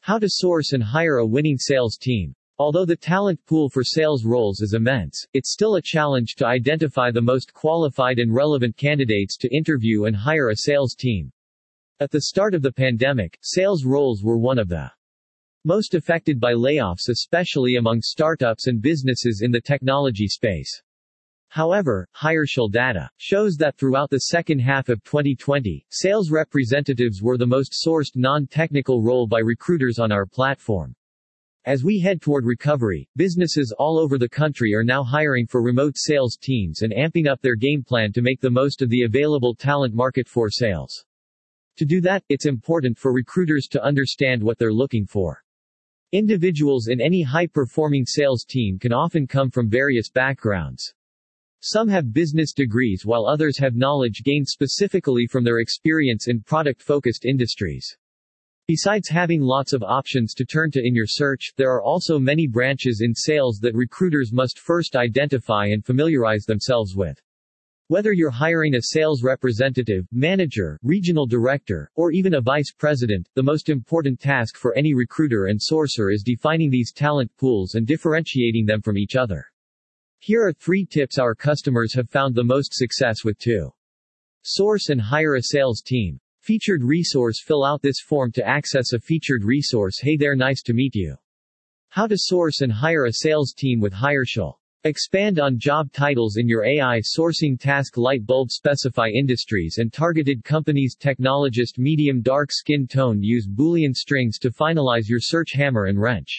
How to source and hire a winning sales team. Although the talent pool for sales roles is immense, it's still a challenge to identify the most qualified and relevant candidates to interview and hire a sales team. At the start of the pandemic, sales roles were one of the most affected by layoffs, especially among startups and businesses in the technology space. However, HireShell data shows that throughout the second half of 2020, sales representatives were the most sourced non-technical role by recruiters on our platform. As we head toward recovery, businesses all over the country are now hiring for remote sales teams and amping up their game plan to make the most of the available talent market for sales. To do that, it's important for recruiters to understand what they're looking for. Individuals in any high-performing sales team can often come from various backgrounds. Some have business degrees while others have knowledge gained specifically from their experience in product-focused industries. Besides having lots of options to turn to in your search, there are also many branches in sales that recruiters must first identify and familiarize themselves with. Whether you're hiring a sales representative, manager, regional director, or even a vice president, the most important task for any recruiter and sourcer is defining these talent pools and differentiating them from each other. Here are 3 tips our customers have found the most success with to source and hire a sales team. Featured resource. Fill out this form to access a featured resource. Hey there, nice to meet you. How to source and hire a sales team with HireShell. Expand on job titles in your AI sourcing task. Light bulb. Specify industries and targeted companies. Technologist. Medium dark skin tone. Use Boolean strings to finalize your search. Hammer and wrench.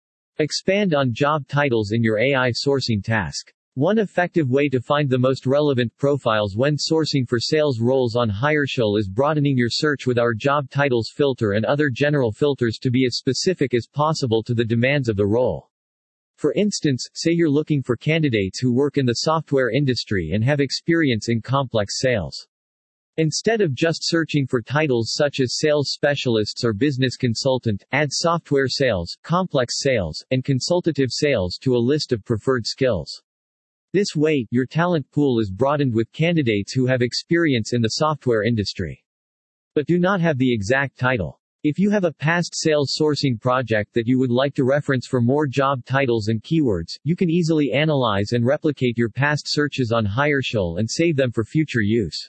Expand on job titles in your AI sourcing task. One effective way to find the most relevant profiles when sourcing for sales roles on HireShell is broadening your search with our job titles filter and other general filters to be as specific as possible to the demands of the role. For instance, say you're looking for candidates who work in the software industry and have experience in complex sales. Instead of just searching for titles such as sales specialists or business consultant, add software sales, complex sales, and consultative sales to a list of preferred skills. This way, your talent pool is broadened with candidates who have experience in the software industry, but do not have the exact title. If you have a past sales sourcing project that you would like to reference for more job titles and keywords, you can easily analyze and replicate your past searches on HireShell and save them for future use.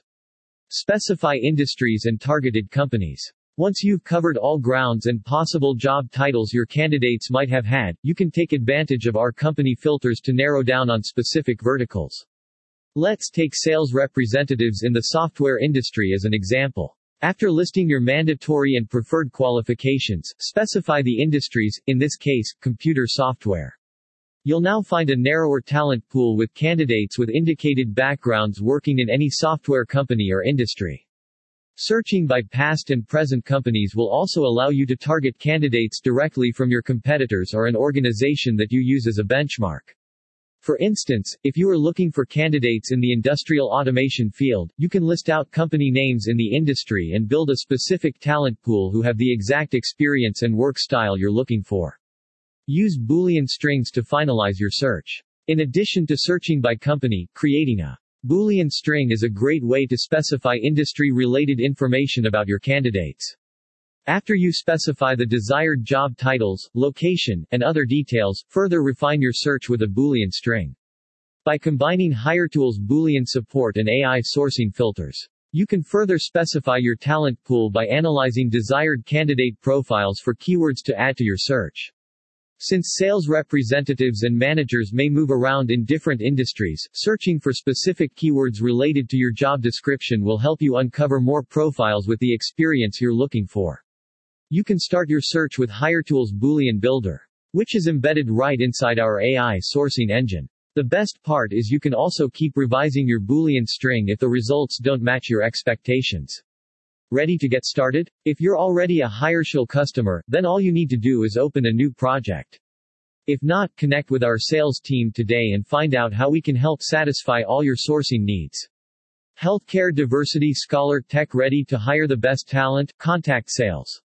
Specify industries and targeted companies. Once you've covered all grounds and possible job titles your candidates might have had, you can take advantage of our company filters to narrow down on specific verticals. Let's take sales representatives in the software industry as an example. After listing your mandatory and preferred qualifications, specify the industries, in this case, computer software. You'll now find a narrower talent pool with candidates with indicated backgrounds working in any software company or industry. Searching by past and present companies will also allow you to target candidates directly from your competitors or an organization that you use as a benchmark. For instance, if you are looking for candidates in the industrial automation field, you can list out company names in the industry and build a specific talent pool who have the exact experience and work style you're looking for. Use Boolean strings to finalize your search. In addition to searching by company, creating a Boolean string is a great way to specify industry-related information about your candidates. After you specify the desired job titles, location, and other details, further refine your search with a Boolean string. By combining HireTools Boolean support and AI sourcing filters, you can further specify your talent pool by analyzing desired candidate profiles for keywords to add to your search. Since sales representatives and managers may move around in different industries, searching for specific keywords related to your job description will help you uncover more profiles with the experience you're looking for. You can start your search with HireTools Boolean Builder, which is embedded right inside our AI sourcing engine. The best part is you can also keep revising your Boolean string if the results don't match your expectations. Ready to get started? If you're already a HireShell customer, then all you need to do is open a new project. If not, connect with our sales team today and find out how we can help satisfy all your sourcing needs. Healthcare Diversity Scholar Tech. Ready to hire the best talent? Contact sales.